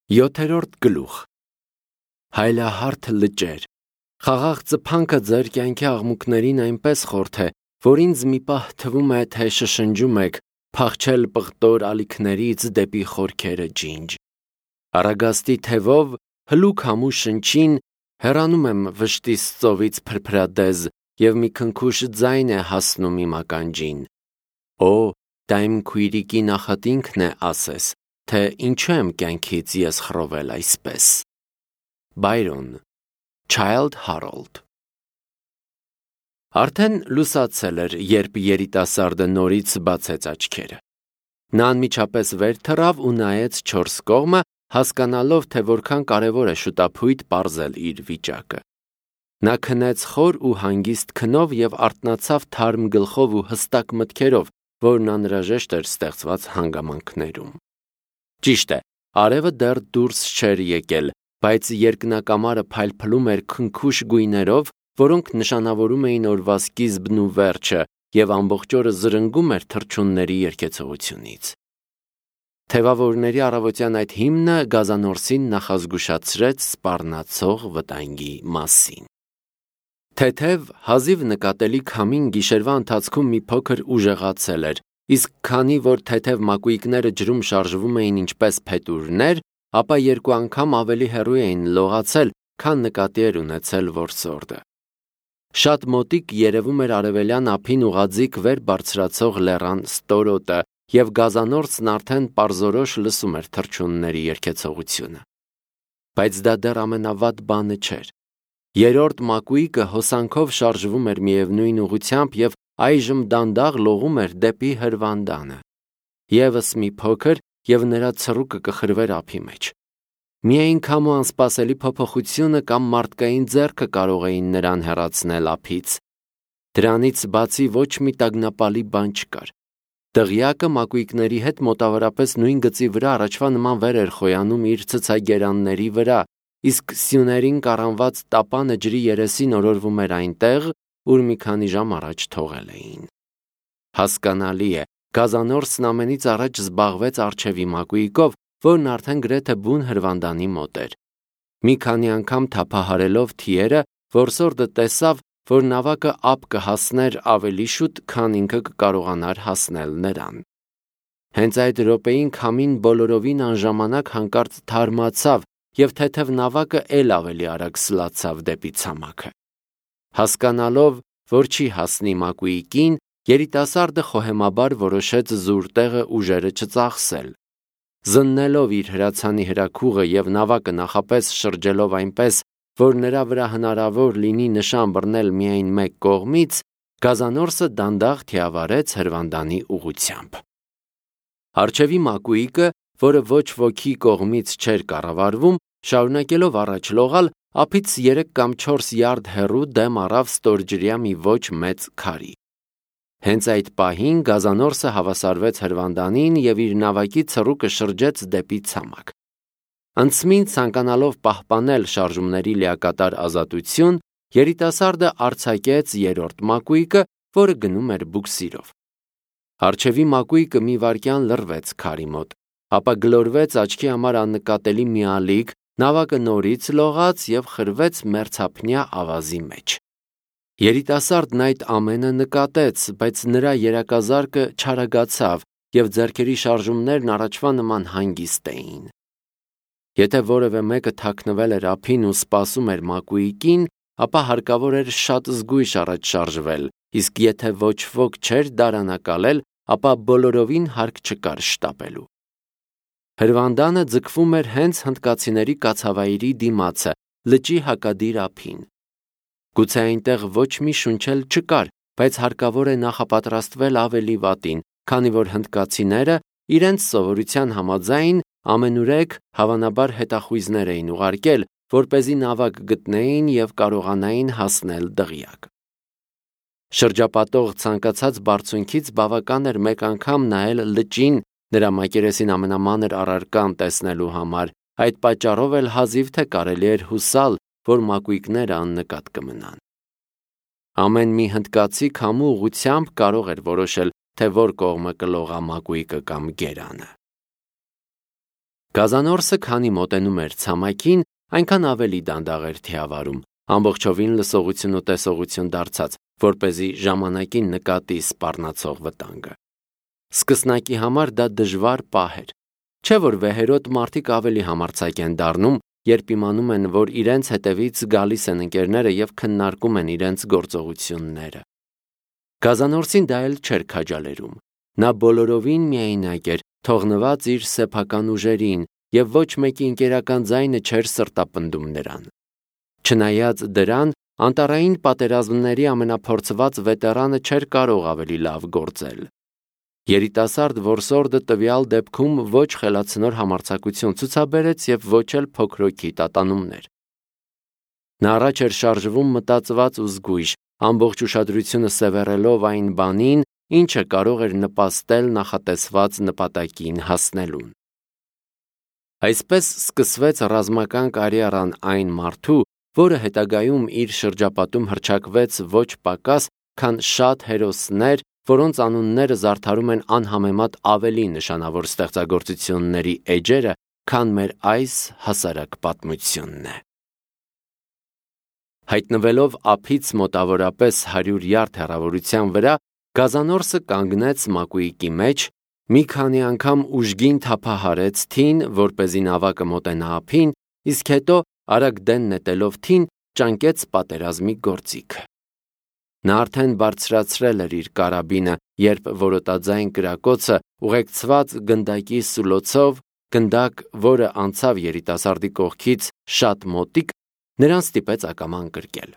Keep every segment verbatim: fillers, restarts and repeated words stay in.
Յոթերորդ գլուխ Հայլահարթ լճեր Խաղաղ ծփանքը ձեր կյանքի աղմուկներին այնպես խորթ է, որ ինձ մի պահ թվում է, թե շշնջում եք, փախչել պղտոր ալիքներից դեպի խորքերը ջինջ։ Արագաստի թևով, հլուք համու շնչին, հեռանում եմ վշտիս ծովից փրփրադեզ, և մի քնքուշ ձայն է հասնում իմ ականջին։ Օ, դա իմ քույրիկի նախատինքն է, ասես, թե ինչու եմ կյանքից ես խռովել այսպես։ Բայրոն, Չայլդ Հարոլդ Արդեն լուսացել էր, երբ երիտասարդը նորից բացեց աչքերը։ Նա անմիջապես վեր թռավ ու նայեց չորս կողմը, հասկանալով, թե որքան կարևոր է շուտափույթ պարզել իր վիճակը։ Նա քնեց խոր ու հանգիստ քնով և արթնացավ թարմ գլխով ու հստակ մտքերով, որն անհրաժեշտ էր ստեղծված հանգամանքներում։ Ճիշտ է, արևը դեռ դուրս չէր եկել, բայց երկնակամարը փայլփլում էր քնքուշ գույներով, որոնք նշանավորում էին օրվա սկիզբն ու վերջը, և ամբողջ օրը զրնգում էր թռչունների երգեցողությունից։ Թևավորների առավոտյան այդ հիմնը գազանորսին նախազգուշացրեց սպառնացող վտանգի մասին։ Թեթև, հազիվ նկատելի քամին գիշերվա ընթացքում մի փոքր ուժեղացել էր, իսկ քանի որ թեթև մակույկները ջրում շարժվում էին ինչպես փետուրներ, ապա երկու անգամ ավելի հեռու էին լողացել, քան նկատի էր ունեցել որսորդը։ Շատ մոտիկ երևում էր արևելյան ափին ուղղաձիգ վեր բարձրացող լեռան ստորոտը, և գազանորսն արդեն պարզորոշ լսում էր թռչունների երգեցողությունը։ Բայց դա դեռ ամենավատ բանը չէր։ Երրորդ մակույկը հոսանքով շարժվում էր միևնույն ուղղությամբ և այժմ դանդաղ լողում էր դեպի հրվանդանը։ Եվս մի փոքր, և նրա ցռուկը կխրվեր ափի մեջ։ Միայն քամու անսպասելի փոփոխությունը կամ մարդկային ձեռքը կարող էին նրան հեռացնել ափից։ Դրանից բացի ոչ մի տագնապալի բան չկար։ Դղյակը մակույկների հետ մոտավորապես նույն գծի վրա առաջվա նման վեր էր խոյանում իր ցցագերանների վրա, իսկ սյուներին կառանված տապանը ջրի երեսին օրորվում էր այնտեղ, ուր մի քանի ժամ առաջ թողել էին։ Հասկանալի է, գազանորսն ամենից առաջ զբաղվեց առջևի մակույկով, որն արդեն գրեթե բուն հրվանդանի մոտ էր։ Մի քանի անգամ թափահարելով թիերը, որսորդը տեսավ, որ նավակը ափ կհասներ ավելի շուտ, քան ինքը կկարողանար հասնել նրան։ Հենց այդ րոպեին քամին բոլորովին անժամանակ հանկարծ թարմացավ, և թեթև նավակը էլ ավելի արագ սլացավ դեպի ցամաքը։ Հասկանալով, որ չի հասնի մակույկին, երիտասարդը խոհեմաբար որոշեց զուր տեղը ուժերը չծախսել։ Զննելով իր հրացանի հրաքուղը և նավակը նախապես շրջելով այնպես, որ նրա վրա հնարավոր լինի նշան բռնել միայն մեկ կողմից, գազանորսը դանդաղ թիավարեց հրվանդանի ուղղությամբ։ Առջևի մակույկը, որը ոչ ոքի կողմից չէր կառավարվում, շարունակելով առաջ լողալ, ափից երեք կամ չորս յարդ հեռու դեմ առավ ստորջրյա մի ոչ մեծ քարի։ Հենց այդ պահին գազանորսը հավասարվեց հրվանդանին և իր նավակի ցռուկը շրջեց դեպի ցամաք։ Անցմին ցանկանալով պահպանել շարժումների լիակատար ազատություն, երիտասարդը արձակեց երրորդ մակույկը, որը գնում էր բուքսիրով։ Առջևի մակույկը մի վայրկյան լռվեց քարի մոտ, ապա գլորվեց աչքի համար աննկատելի մի ալիք, նավակը նորից լողաց և խրվեց մերձափնյա ավազի մեջ։ Երիտասարդն այդ ամենը նկատեց, բայց նրա երակազարկը չարագացավ, և ձեռքերի շարժումներն առաջվա նման հանգիստ էին։ Եթե որևէ մեկը թաքնվել էր ափին ու սպասում էր մակույկին, ապա հարկավոր էր շատ զգույշ առաջ շարժվել, իսկ եթե ոչ ոք չէր դարանակալել, ապա բոլորովին հարկ չկար շտապելու։ Հրվանդանը ձգվում էր հենց հնդկացիների կացավայրի դիմացը, լճի հակադիր ափին։ Գուցե այնտեղ ոչ մի շունչ էլ չկար, բայց հարկավոր է նախապատրաստվել ավելի վատին, քանի որ հնդկացիները, իրենց սովորության համաձայն, ամենուրեք հավանաբար հետախույզներ էին ուղարկել, որպեսզի նավակ գտնեին և կարողանային հասնել դղյակ։ Շրջապատող ցանկացած բարձունքից բավական էր մեկ անգամ նայել լճին, նրա մակերեսին ամենամանր առարկան տեսնելու համար, այդ պատճառով էլ հազիվ թե կարելի էր հուսալ, որ մակույկները աննկատ կմնան։ Ամեն մի հնդկացի քամու ուղղությամբ կարող էր որոշել, թե որ կողմը կլողա մակույկը կամ գերանը։ Գազանորսը քանի մոտենում էր ցամաքին, այնքան ավելի դանդաղ էր թիավարում, ամբողջովին լսողություն ու տեսողություն դարձած, որպեսզի ժամանակին նկատի սպառնացող վտանգը։ Սկսնակի համար դա դժվար պահ էր, չէ՞ որ վեհերոտ մարդիկ ավելի համարձակ են դառնում, երբ իմանում են, որ իրենց հետևից գալիս են ընկերները և քննարկում են իրենց գործողությունները։ Գազանորսին դա էլ չէր քաջալերում։ Նա բոլորովին միայնակ էր, թողնված իր սեփական ուժերին, և ոչ մեկի ընկերական ձայնը չէր սրտապնդում նրան։ Չնայած դրան, անտառային պատերազմների ամենափորձված վետերանը չէր կարող ավելի լավ գործել։ Երիտասարդ որսորդը տվյալ դեպքում ոչ խելացնոր համարձակություն ցուցաբերեց և ոչ էլ փոքրոքի տատանումներ։ Նա առաջ էր շարժվում մտածված ու զգույշ, ամբողջ ուշադրությունը սևեռելով այն բանին, ինչը կարող էր նպաստել նախատեսված նպատակին հասնելուն։ Այսպես սկսվեց ռազմական կարիերան այն մարդու, որը հետագայում իր շրջապատում հռչակվեց ոչ պակաս, քան շատ հերոսներ, որոնց անունները զարդարում են անհամեմատ ավելի նշանավոր ստեղծագործությունների էջերը, քան մեր այս հասարակ պատմությունն է։ Հայտնվելով ափից մոտավորապես հարյուր յարդ հեռավորության վրա, Գազանորսը կանգնեց մակույկի մեջ, մի քանի անգամ ուժգին թափահարեց թին, որպեսզի նավակը մոտենա ափին, իսկ հետո արագ դեն նետելով թին, ճանկեց պատերազմի գործիքը։ Նա արդեն բարձրացրել էր իր կարաբինը, երբ որոտաձայն կրակոցը, ուղեկցված գնդակի սուլոցով, գնդակ, որը անցավ երիտասարդի կողքից շատ մոտիկ, նրան ստիպեց ակամա ընկրկել։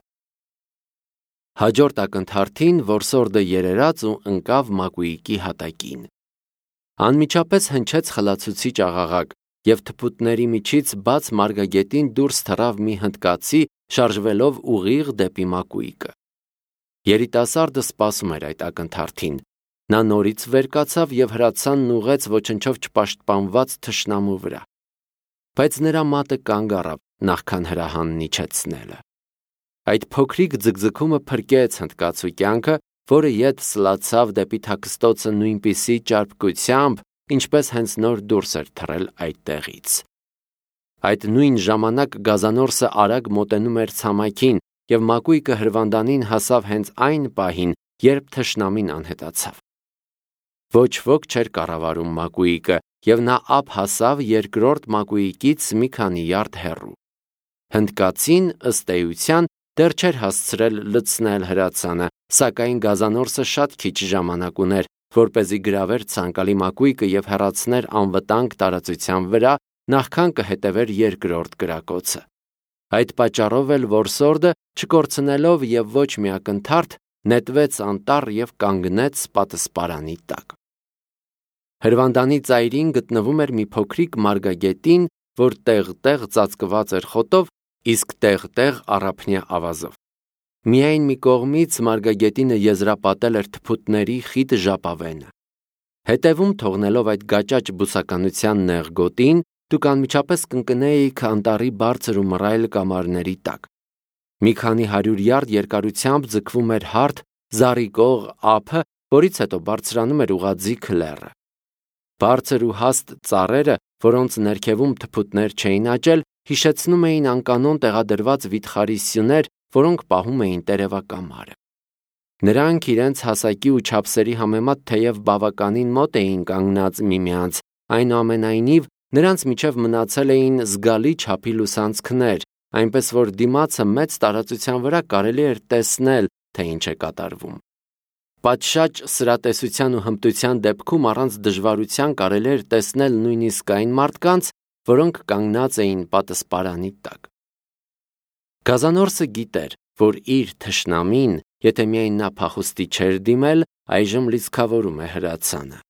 Հաջորդ ակնթարթին որսորդը երերաց ու ընկավ մակույկի հատակին։ Անմիջապես հնչեց խլացուցիչ աղաղակ, և թփուտների միջից բաց մարգագետին դուրս թռավ մի հնդկացի, շարժվելով ուղիղ դեպի մակույկը։ Երիտասարդը սպասում էր այդ ակնթարթին։ Նա նորից վեր կացավ և հրացանն ուղղեց ոչնչով չպաշտպանված թշնամու վրա։ Բայց նրա մատը կանգ առավ, նախքան հրահանն իջեցնելը։ Այդ փոքրիկ ձգձգումը փրկեց հնդկացու կյանքը, որը ետ սլացավ դեպի թաքստոցը նույնպիսի ճարպկությամբ, ինչպես հենց նոր դուրս էր թռել այդտեղից։ Այդ նույն ժամանակ Գազանորսը արագ մոտենում էր ցամաքին, և մակույկը հրվանդանին հասավ հենց այն պահին, երբ թշնամին անհետացավ։ Ոչ ոք չէր կառավարում մակույկը, և նա ափ հասավ երկրորդ մակույկից մի քանի յարդ հեռու։ Հնդկացին, ըստ էության, դեռ չէր հասցրել լցնել հրացանը, սակայն Գազանորսը շատ քիչ ժամանակ ուներ, որպեսզի գրավեր ցանկալի մակույկը և հեռացներ անվտանգ տարածության վրա, նախքան կհետևեր երկրորդ կրակոցը։ Այդ պատճառով էլ որսորդը, չկորցնելով և ոչ մի ակնթարթ, նետվեց անտառ և կանգնեց պատսպարանի տակ։ Հրվանդանի ծայրին գտնվում էր մի փոքրիկ մարգագետին, որ տեղ-տեղ ծածկված էր խոտով, իսկ տեղ-տեղ առափնյա ավազով։ Միայն մի կողմից մարգագետինը եզրապատել էր թփուտների խիտ ժապավենը։ Հետևում թողնելով այդ գաճաճ բուսականության նեղ գոտին, դուք անմիջապես կընկնեիք անտառի բարձր ու մռայլ կամարների տակ։ Մի քանի հարյուր յարդ երկարությամբ ձգվում էր հարթ, զառիգող ափը, որից հետո բարձրանում էր ուղղաձիգ լեռը։ Բարձր ու հաստ ծառերը, որոնց ներքևում թփուտներ չէին աճել, հիշեցնում էին անկանոն տեղադրված վիթխարի սյուներ, որոնք պահում էին տերևակամարը։ Նրանք իրենց հասակի ու չափսերի համեմատ թեև բավականին մոտ էին կանգնած միմյանց, այնուամենայնիվ նրանց միջև մնացել էին զգալի չափի լուսանցքներ, այնպես որ դիմացը մեծ տարածության վրա կարելի էր տեսնել, թե ինչ է կատարվում։ Պատշաճ սրատեսության ու հմտության դեպքում առանց դժվարության կարելի էր տեսնել նույնիսկ այն մարդկանց, որոնք կանգնած էին պատսպարանի տակ։ Գազանորսը գիտեր, որ իր թշնամին, եթե միայն նա փախուստի չէր դիմել, այժմ լիցքավորում է հրացանը։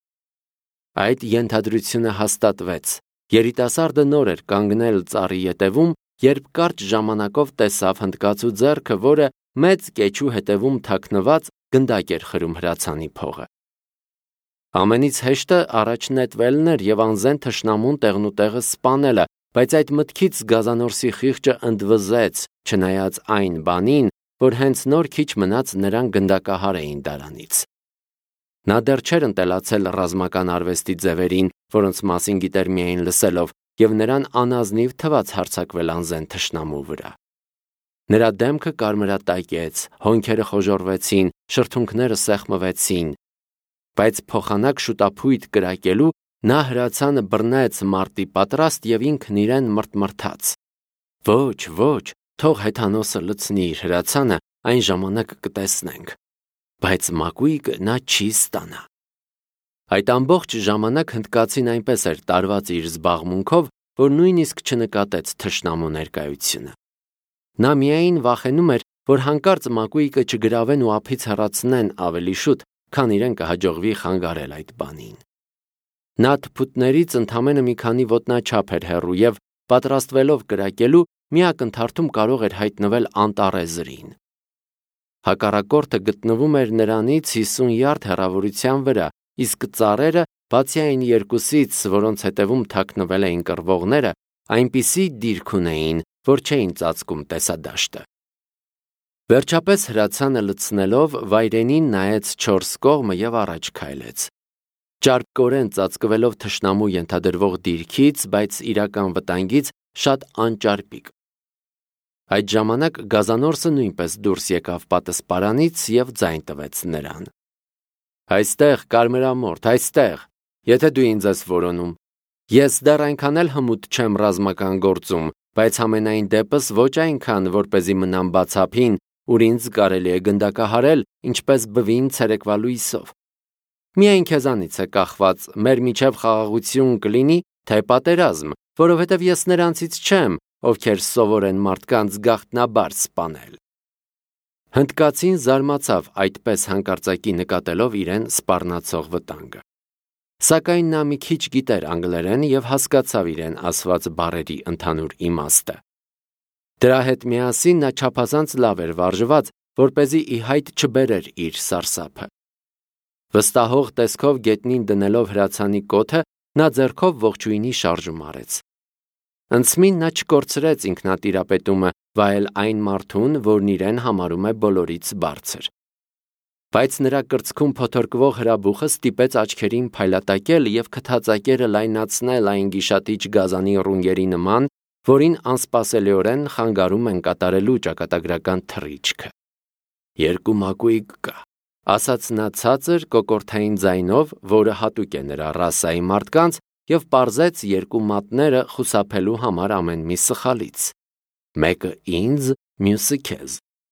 Այդ ենթադրությունը հաստատվեց։ Երիտասարդը նոր էր կանգնել ծառի ետևում, երբ կարճ ժամանակով տեսավ հնդկացու ձեռքը, որը մեծ կեչու հետևում թաքնված գնդակ էր խրում հրացանի փողը։ Ամենից հեշտը առաջ նետվելն էր և անզեն թշնամուն տեղնուտեղը սպանելը, բայց այդ մտքից Գազանորսի խիղճը ընդվզեց, չնայած այն բանին, որ հենց նոր քիչ մնաց նրան գնդակահար էին դարանից։ Նա դեռ չէր ընտելացել ռազմական արվեստի ձևերին, որոնց մասին գիտեր միայն լսելով, և նրան անազնիվ թվաց հարձակվել անզեն թշնամու վրա։ Նրա դեմքը կարմրատակեց, հոնքերը խոժոռվեցին, շրթունքները սեղմվեցին, բայց փոխանակ շուտափույթ կրակելու նա հրացանը բռնեց մարտի պատրաստ և ինքն իրեն մրթմրթաց. «Ոչ, ոչ, թող հեթանոսը լցնի իր հրացանը, այն ժամանակ կտեսնենք»։ Բայց մակույկը նա չի ստանա։ Այդ ամբողջ ժամանակ հնդկացին այնպես էր տարված իր զբաղմունքով, որ նույնիսկ չնկատեց թշնամու ներկայությունը։ Նա միայն վախենում էր, որ հանկարծ մակույկը չգրավեն ու ափից հեռացնեն ավելի շուտ, քան իրեն կհաջողվի խանգարել այդ բանին։ Նա թփուտներից ընդամենը մի քանի ոտնաչափ էր հեռու և, պատրաստվելով կրակելու, մի ակնթարթում կարող էր հայտնվել անտառեզրին։ Հակառակորդը գտնվում էր նրանից հիսուն յարդ հեռավորության վրա, իսկ ծառերը, բացի այն երկուսից, որոնց հետևում թաքնվել էին կռվողները, այնպիսի դիրք ունեին, որ չէին ծածկում տեսադաշտը։ Վերջապես հրացանը լցնելով, վայրենին նայեց չորս կողմը և առաջ քայլեց։ Ճարպկորեն ծածկվելով թշնամու ենթադրվող դիրքից, բայց իրական վտանգից շատ անճարպիկ։ Այդ ժամանակ գազանորսը նույնպես դուրս եկավ պատսպարանից և ձայն տվեց նրան. «Այստեղ, կարմրամորթ, այստեղ, եթե դու ինձ ես որոնում։ Ես դեռ այնքան էլ հմուտ չեմ ռազմական գործում, բայց համենայն դեպս ոչ այնքան, որպեսզի մնամ բացափին, ուր ինձ կարելի է գնդակահարել, ինչպես բվին ցերեկվա լույսով։ Միայն քեզանից է կախված, մեր միջև խաղաղություն կլինի, թե պատերազմ, որովհետև ես նրանցից չեմ, ովքեր սովոր են մարդկանց գաղտնաբար սպանել»։ Հնդկացին զարմացավ այդպես հանկարծակի նկատելով իրեն սպառնացող վտանգը։ Սակայն նա մի քիչ գիտեր անգլերեն և հասկացավ իրեն ասված բառերի ընդհանուր իմաստը։ Դրա հետ միասին նա չափազանց լավ էր վարժված, որպեսզի ի հայտ չբերեր իր սարսափը։ Վստահող տեսքով գետնին դնելով հրացանի կոթը, նա ձեռքով ողջույնի շարժում արեց։ Ընծմին նա չկորցրեց ինքնատիրապետումը վայել այն մարդուն, որն իրեն համարում է բոլորից բարձր։ Բայց նրա կրծքում փոթորկվող հրաբուխը ստիպեց աչքերին փայլատակել և քթածակերը լայնացնել այն գիշատիչ գազանի ռունգերի նման, որին անսպասելիորեն խանգարում են կատարելու ճակատագրական թռիչքը։ «Երկու մակույկ կա», ասաց նա ցածր կոկորդային ձայնով, որը հատուկ է նրա ռասայի մարդկանց, և պարզեց երկու մատները խուսափելու համար ամեն մի սխալից։ «Մեկը ինձ, մյուսը քեզ»։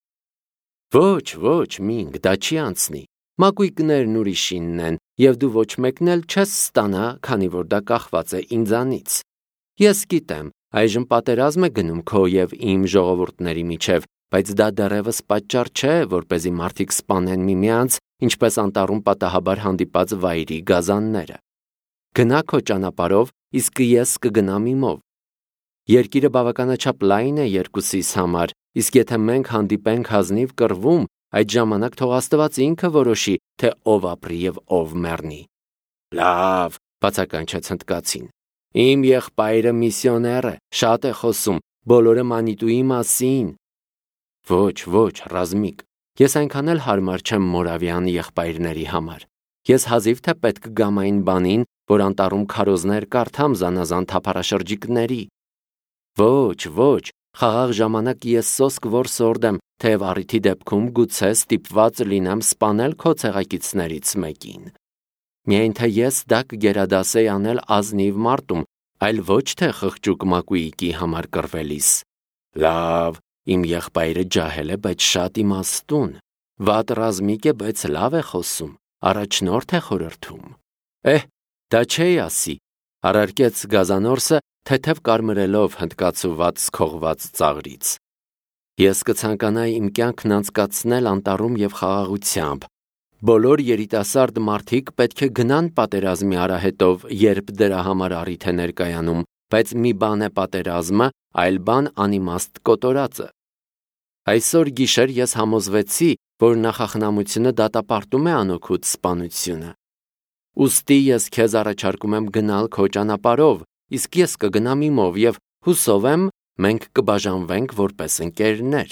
«Ոչ, ոչ, Մինգ, դա չի անցնի։ Մակույկներն ուրիշինն են, և դու ոչ մեկն էլ չես ստանա, քանի որ դա կախված է ինձանից։ Ես գիտեմ, այժմ պատերազմ է գնում քո և իմ ժողովուրդների միջև, բայց դա դեռևս պատճառ չէ, որպեսզի մարդիկ սպանեն միմյանց, ինչպես անտառում պատահաբար հանդիպած վայրի գազանները։ Գնա քո ճանապարհով, իսկ ես կգնամ իմով։ Երկիրը բավականաչափ լայն է երկուսիս համար, իսկ եթե մենք հանդիպենք ազնիվ կռվում, այդ ժամանակ թող Աստված ինքը որոշի, թե ով ապրի և ով մեռնի»։ «Լավ», բացականչեց հնդկացին։ «Իմ եղբայրը միսիոներ է, շատ է խոսում, բոլորը Մանիտուի մասին»։ «Ոչ, ոչ, ռազմիկ, ես այնքան էլ հարմար չեմ Մորավյան եղբայրների համար։ Ես հազիվ թե պետք գամ այն բանին, որ անտառում քարոզներ կարդամ զանազան թափառաշրջիկների։ Ոչ, ոչ, խաղաղ ժամանակ ես սոսկ որսորդ եմ, թեև առիթի դեպքում գուցե ստիպված լինեմ սպանել քո ցեղակիցներից մեկին։ Միայն թե ես դա կգերադասեի անել ազնիվ մարդում, այլ ոչ թե խղճուկ մակույկի համար կռվելիս։ Լավ, իմ եղբայրը ջահել է, բայց շատ իմաստուն, վատ ռազմիկ է, բայց լավ է խոսում, առաջնորդ է խորհրդում։ Էհ, դա չէի ասի, առարկեց գազանորսը, թեթև կարմրելով հնդկացու վատ սքողված ծաղրից։ Ես կցանկանայի իմ կյանքն անցկացնել անտառում և խաղաղությամբ։ Բոլոր երիտասարդ մարդիկ պետք է գնան պատերազմի արահետով, երբ դրա համար առիթ է ներկայանում, բայց մի բան է պատերազմը, այլ բան անիմաստ կոտորածը։ Այսօր գիշեր ես համոզվեցի, որ նախախնամությունը դատապարտում է անօգուտ սպանությունը։ Ուստի ես քեզ առաջարկում եմ գնալ քո ճանապարհով, իսկ ես կգնամ իմով և հուսով եմ, մենք կբաժանվենք որպես ընկերներ։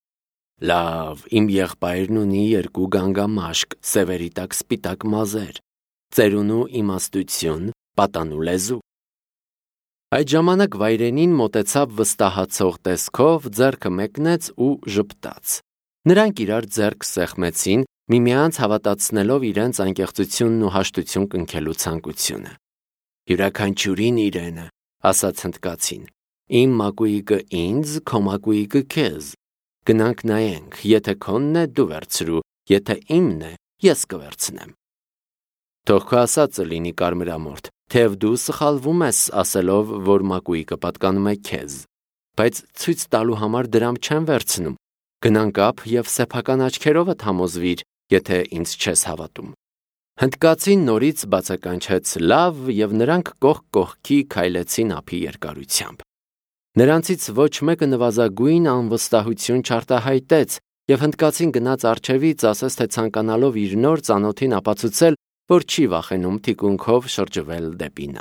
Լավ, իմ եղբայրն ունի երկու գանգամաշկ, սևերի տակ սպիտակ մազեր, ծերունու իմաստություն, պատանու լեզու։ Այդ ժամանակ վայրենին մոտեցավ վստահացող տեսքով, ձեռքը մեկնեց ու ժպտաց։ Նրանք իրար ձեռք սեղմեցին, միմյանց հավատացնելով իրենց անկեղծությունն ու հաշտություն կնքելու ցանկությունը։ Յուրաքանչյուրին իրենը, ասաց հնդկացին, իմ մակույիկը ինձ, քո մակույիկը քեզ։ Գնանք նայենք, եթե քոնն է, դու վերցրու, եթե իմն է, ես կվերցնեմ։ Թող քո ասածը լինի կարմրամորթ, թեև դու սխալվում ես ասելով, որ մակույիկը պատկանում է քեզ, բայց ցույց տալու համար դրամ չեմ վերցնում։ Գնանք ապ եւ սեփական աչքերովդ համոզվիր, եթե ինձ չես հավատում։ Հնդկացին նորից բացականչեց լավ եւ նրանք կողք կողքի քայլեցին ափի երկարությամբ։ Նրանցից ոչ մեկը նվազագույն անվստահություն չարտահայտեց եւ հնդկացին գնաց առջևից, ասես թե ցանկանալով իր նոր ծանոթին ապացուցել, որ չի վախենում թիկունքով շրջվել դեպի նա։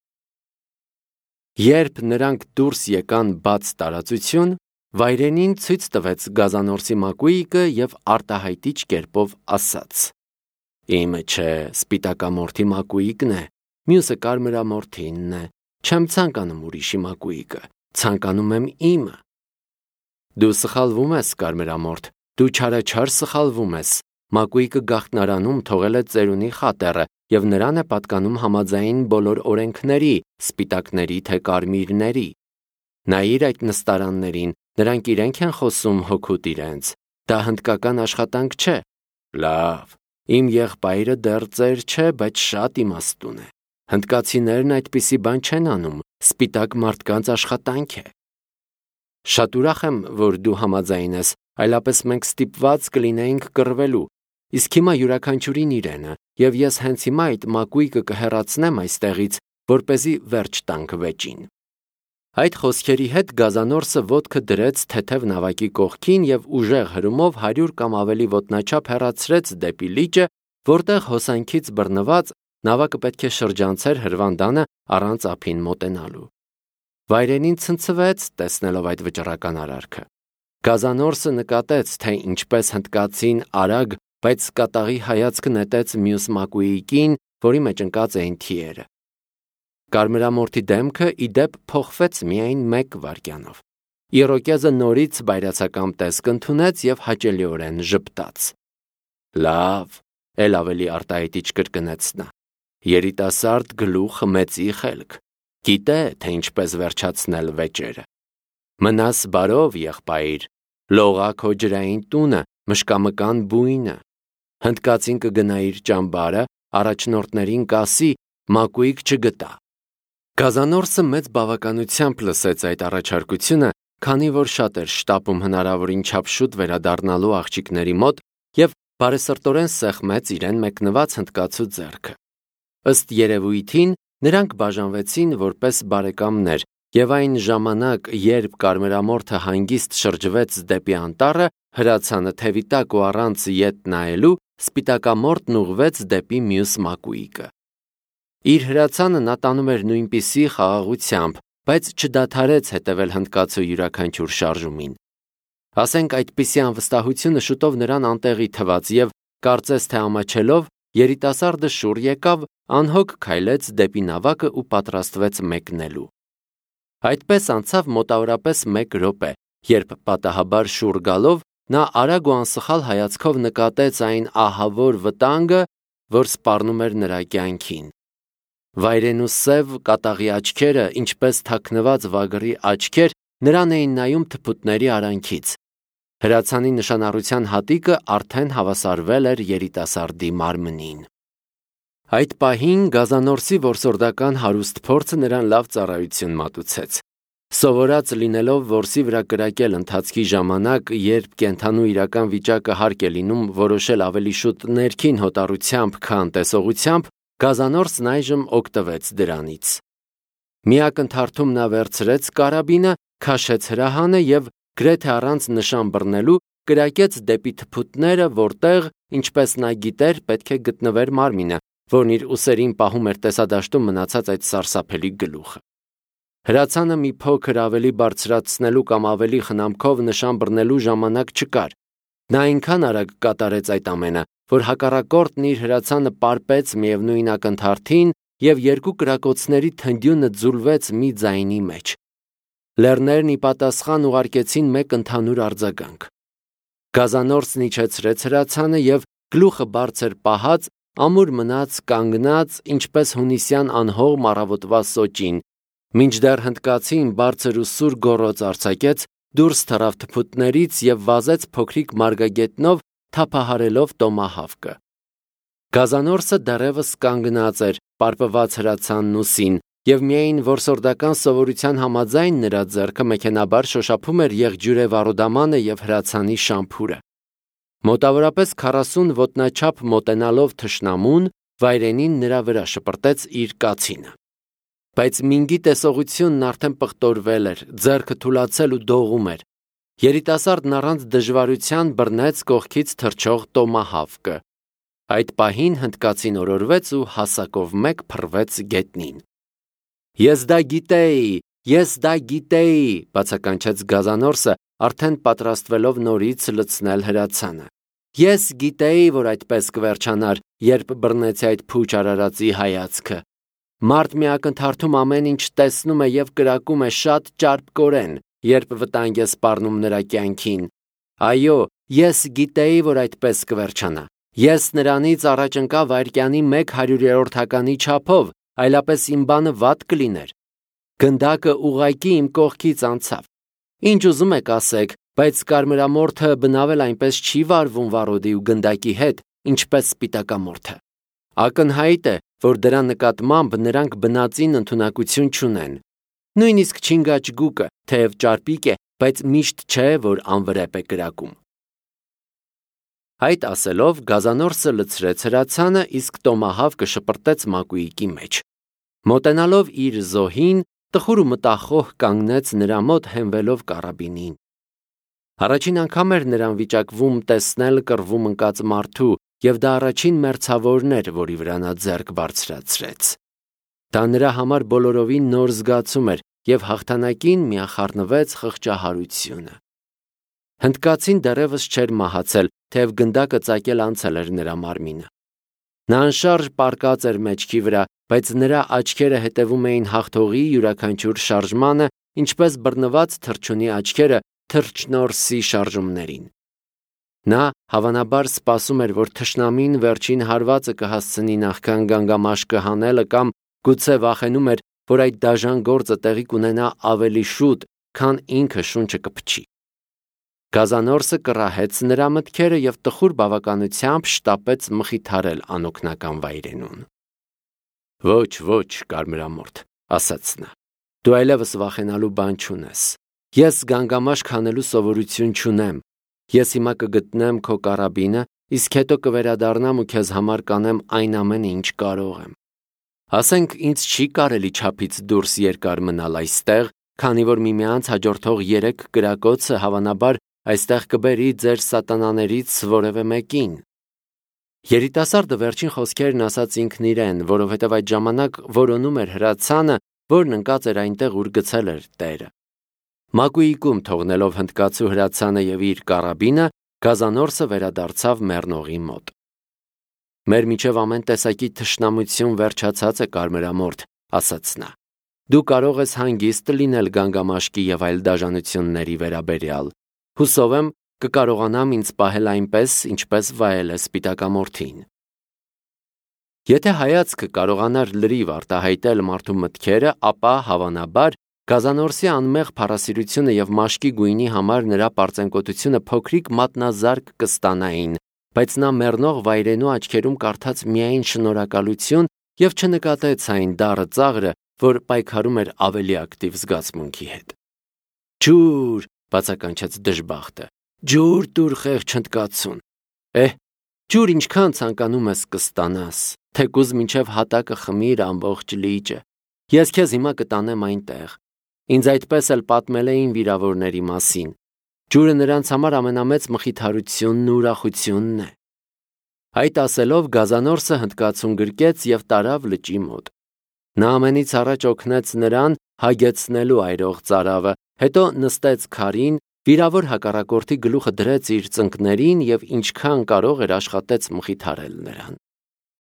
Երբ նրանք դուրս եկան բաց տարածություն, վայրենին ցույց տվեց գազանորսի մակույիկը եւ արտահայտիչ կերպով ասաց. Իմը չէ, սպիտակամորթի մակույիկն է, մյուսը կարմրամորթինն է, չեմ ցանկանում ուրիշի մակույիկը, ցանկանում եմ իմը։ Դու սխալվում ես, կարմրամորթ, դու չարաչար սխալվում ես, մակույիկը գաղտնարանում թողել է ծերունի խատերը եւ նրան է պատկանում համաձայն բոլոր օրենքների, սպիտակների թե կարմիրների։ Նայիր այդ նստարաններին, նրանք իրենք են խոսում հոգուտ իրենց, դա հնդկական աշխատանք չէ։ Լավ, իմ եղբայրը դեռ ծեր չէ, բայց շատ իմաստուն է։ Հնդկացիներն այդպիսի բան չեն անում, սպիտակ մարդկանց աշխատանք է։ Շատ ուրախ եմ, որ դու համաձայն ես, այլապես մենք ստիպված կլինեինք կռվելու, իսկ հիմա յուրաքանչյուրին իրենը, եւ ես հենց հիմա այդ մակույկը կհեռացնեմ այստեղից, որպեսզի վերջ տանք վեճին։ Այդ խոսքերի հետ գազանորսը ոտքը դրեց թեթև նավակի կողքին եւ ուժեղ հրումով հարյուր կամ ավելի ոտնաչափ հեռացրեց դեպի լիճը, որտեղ հոսանքից բռնված նավակը պետք է շրջանցեր հրվանդանը առանց ափին մոտենալու։ Վայրենին ցնցվեց, տեսնելով այդ վճռական արարքը։ Գազանորսը նկատեց, թե ինչպես հնդկացին արագ, բայց կատաղի հայացք նետեց մյուս մակույիկին, որի մեջ ընկած էին թիերը։ Կարմրամորթի դեմքը ի դեպ փոխվեց միայն մեկ վայրկյանով։ Իրոկեզը նորից բայրացակամ տեսք ընդունեց եւ հաճելիորեն ժպտաց։ Լավ, ել ավելի արտահայտիչ կրկնեց նա։ Երիտասարդ գլուխը մեծի խելք, գիտե, թե ինչպես վերջացնել վեճերը։ Մնաս բարով, եղբայր, լողա քո ջրային տունը, մշկամկան բույնը։ Հնդկացին կգնա իր ճամբարը, առաջնորդներին կասի, մակույիկ չգտա։ Գազանորսը մեծ բավականությամբ լսեց այդ առաջարկությունը, քանի որ շատ էր շտապում հնարավորին չափ շուտ վերադառնալու աղջիկների մոտ եւ բարեսրտորեն սեղմեց իրեն մեկնված հնդկացու ձեռքը։ Ըստ երևույթին նրանք բաժանվեցին որպես բարեկամներ, եւ այն ժամանակ, երբ կարմրամորթը հանգիստ շրջվեց դեպի անտառը, հրացանը թևի տակ ու առանց ետ նայելու, սպիտակամորթն ուղղվեց դեպի մյուս մակույիկը։ Իր հրացանը նա տանում էր նույնպիսի խաղաղությամբ, բայց չդադարեց հետևել հնդկացու յուրաքանչյուր շարժումին։ Ասենք այդպիսի անվստահությունը շուտով նրան անտեղի թվաց եւ կարծես թե ամաչելով, երիտասարդը շուռ եկավ, անհոգ քայլեց դեպի նավակը ու պատրաստվեց մեկնելու։ Այդպես անցավ մոտավորապես մեկ րոպե, երբ պատահաբար շուռ գալով նա արագ ու անսխալ հայացքով նկատեց այն ահավոր վտանգը, որ սպառնում էր նրա կյանքին։ Վայրենու սև կատաղի աչքերը, ինչպես թաքնված վագրի աչքեր, նրան էին նայում թփուտների արանքից։ Հրացանի նշանառության հատիկը արդեն հավասարվել էր երիտասարդի մարմնին։ Այդ պահին գազանորսի որսորդական հարուստ փորձը նրան լավ ծառայություն մատուցեց։ Սովորած լինելով որսի վրա կրակել ընթացքի ժամանակ, երբ կենդանու իրական վիճակը հարկ է լինում որոշել ավելի շուտ ներքին հոտառությամբ, քան տեսողությամբ, գազանորսն այժմ օգտվեց դրանից։ Մի ակնթարթում նա վերցրեց կարաբինը, քաշեց հրահանը եւ գրեթե առանց նշան բռնելու կրակեց դեպի թփուտները, որտեղ, ինչպես նա գիտեր, պետք է գտնվեր մարմինը, որն իր ուսերին պահում էր տեսադաշտում մնացած այդ սարսափելի գլուխը։ Հրացանը մի փոքր ավելի բարձրացնելու կամ ավելի խնամքով նշան բռնելու ժամանակ չկար։ Նա այնքան արագ կատարեց այդ ամենը, որ հակառակորդն իր հրացանը պարպեց միևնույն ակնթարթին և երկու կրակոցների թնդյունը ձուլվեց մի ձայնի մեջ։ Լեռներն ի պատասխան ուղարկեցին մեկ ընդհանուր արձագանք։ Գազանորսն իջեցրեց հրացանը և գլուխը բարձր պահած ամուր մնաց կանգնած, ինչպես հունիսյան անհող առավոտվա սոճին, մինչդեռ հնդկացին բարձր ու սուր գոռոց արձակեց, դուրս թռավ թփուտներից և վազեց փոքրիկ մարգագետնով թափահարելով տոմահավկը։ Գազանորսը դեռևս կանգնած էր, պարպված հրացանն ուսին, և միայն որսորդական սովորության համաձայն նրա ձեռքը մեքենաբար շոշափում էր եղջյուրե վառոդամանը և հրացանի շամփուրը։ Մոտավորապես քառասուն ոտնաչափ մոտենալով թշնամուն, վայրենին նրա վրա շպրտեց իր կացինը։ Բայց Մինգի տեսողությունն արդեն պղտորվել էր, ձեռքը թուլացել ու դողում էր։ Երիտասարդն առանց դժվարության բռնեց կողքից թռչող տոմահավկը։ Այդ պահին հնդկացին օրորվեց ու հասակով մեկ փռվեց գետնին։ Ես դա գիտեի, ես դա գիտեի, բացականչեց Գազանորսը, արդեն պատրաստվելով նորից լցնել հրացանը։ Ես գիտեի, որ այդպես կվերջանար, երբ բռնեցի այդ փուչ արարածի հայացքը։ Մարդ մի ակնթարթում ամեն ինչ տեսնում է և կրակում է շատ ճարպկորեն, երբ վտանգ է սպառնում նրա կյանքին։ Այո, ես գիտեի, որ այդպես կվերջանա։ Ես նրանից առաջ ընկա վայրկյանի մեկ հարյուրերորդականի չափով, այլապես իմ բանը վատ կլիներ։ Գնդակը ուղղակի իմ կողքից անցավ։ Ինչ ուզում եք ասեք, բայց կարմրամորթը բնավել այնպես չի վարվում վառոդի ու գնդակի հետ, ինչպես սպիտակամորթը։ Ակնհայտ է, որ դրա նկատմամբ նրանք բնածին ընդունակություն չունեն։ Նույնիսկ չինգաչգուկը, թեև ճարպիկ է, բայց միշտ չէ, որ անվրեպ է կրակում։ Այդ ասելով Գազանորսը լցրեց հրացանը, իսկ տոմահավկը շպրտեց մակույկի մեջ։ Մոտենալով իր զոհին, տխուր ու մտախոհ կանգնեց նրա մոտ հենվելով կարաբինին։ Առաջին անգամ էր նրան վիճակվում տեսնել կռվում ընկած մարդու, և դա առաջին մերձավորն էր, որի վրա նա ձեռք բարձրացրեց։ Դա նրա համար բոլորովին նոր զգացում էր, և հաղթանակին միախառնվեց խղճահարությունը։ Հնդկացին դեռևս չէր մահացել, թեև գնդակը ծակել անցել էր նրա մարմինը։ Նա անշարժ պառկած էր մեջքի վրա, բայց նրա աչքերը հետևում էին հաղթողի յուրաքանչյուր շարժմանը, ինչպես բռնված թռչունի աչքերը թռչնորսի շարժումներին։ Նա հավանաբար սպասում էր, որ թշնամին վերջին հարվածը կհասցնի նախքան գանգամաշկը հանելը, կամ գուցե վախենում էր, որ այդ դաժան գործը տեղի կունենա ավելի շուտ, քան ինքը շունչը կփչի։ Գազանորսը կռահեց նրա մտքերը և տխուր բավականությամբ շտապեց մխիթարել անօգնական վայրենուն։ Ոչ, ոչ, կարմրամորթ, ասաց նա, դու այլևս վախենալու բան չունես։ Ես գանգամաշկ հանելու սովորություն չունեմ։ Ես հիմա կգտնեմ քո կարաբինը, իսկ հետո կվերադառնամ ու քեզ համար կանեմ այն ամենը, ինչ կարող եմ։ Ասենք ինձ չի կարելի չափից դուրս երկար մնալ այստեղ, քանի որ միմյանց հաջորդող երեք կրակոցը հավանաբար այստեղ կբերի ձեր սատանաներից որևէ մեկին։ Երիտասարդը վերջին խոսքերն ասաց ինքն իրեն, որովհետև այդ ժամանակ որոնում էր հրացանը, որն ընկած էր այնտեղ, ուր գցել էր տերը։ Մակույկում թողնելով հնդկացու հրացանը և իր կարաբինը, Գազանորսը վերադարձավ մեռնողի մոտ։ Մեր միջև ամեն տեսակի թշնամություն վերջացած է, կարմրամորթ, ասաց նա։ Դու կարող ես հանգիստ լինել գանգամաշկի և այլ դաժանությունների վերաբերյալ։ Հուսով եմ, կկարողանամ ինձ պահել այնպես, ինչպես վայել է սպիտակամորթին։ Եթե հայացքը կարողանար լրիվ արտահայտել մարդու մտքերը, ապա հավանաբար Գազանորսի անմեղ փառասիրությունը և մաշկի գույնի համար նրա պարծենկոտությունը փոքրիկ մատնազարկ կստանային, բայց նա մեռնող վայրենու աչքերում կարդաց միայն շնորհակալություն և չնկատեց այն դառը ծաղրը, որ պայքարում էր ավելի ակտիվ զգացմունքի հետ։ Ջուր, բացականչեց դժբախտը, ջուր տուր խեղճ հնդկացուն։ Էհ, ջուր ինչքան ցանկանում ես կստանաս, թեկուզ մինչև հատակը խմիր ամբողջ լիճը։ Ես քեզ հիմա կտանեմ այնտեղ։ Ինձ այդպես էլ պատմել էին վիրավորների մասին։ Ջուրը նրանց համար ամենամեծ մխիթարությունն ու ուրախությունն է։ Այդ ասելով Գազանորսը հնդկացուն գրկեց և տարավ լճի մոտ։ Նա ամենից առաջ օգնեց նրան հագեցնելու այրող ծարավը, հետո նստեց քարին, վիրավոր հակառակորդի գլուխը դրեց իր ծնկներին և ինչքան կարող էր աշխատեց մխիթարել նրան։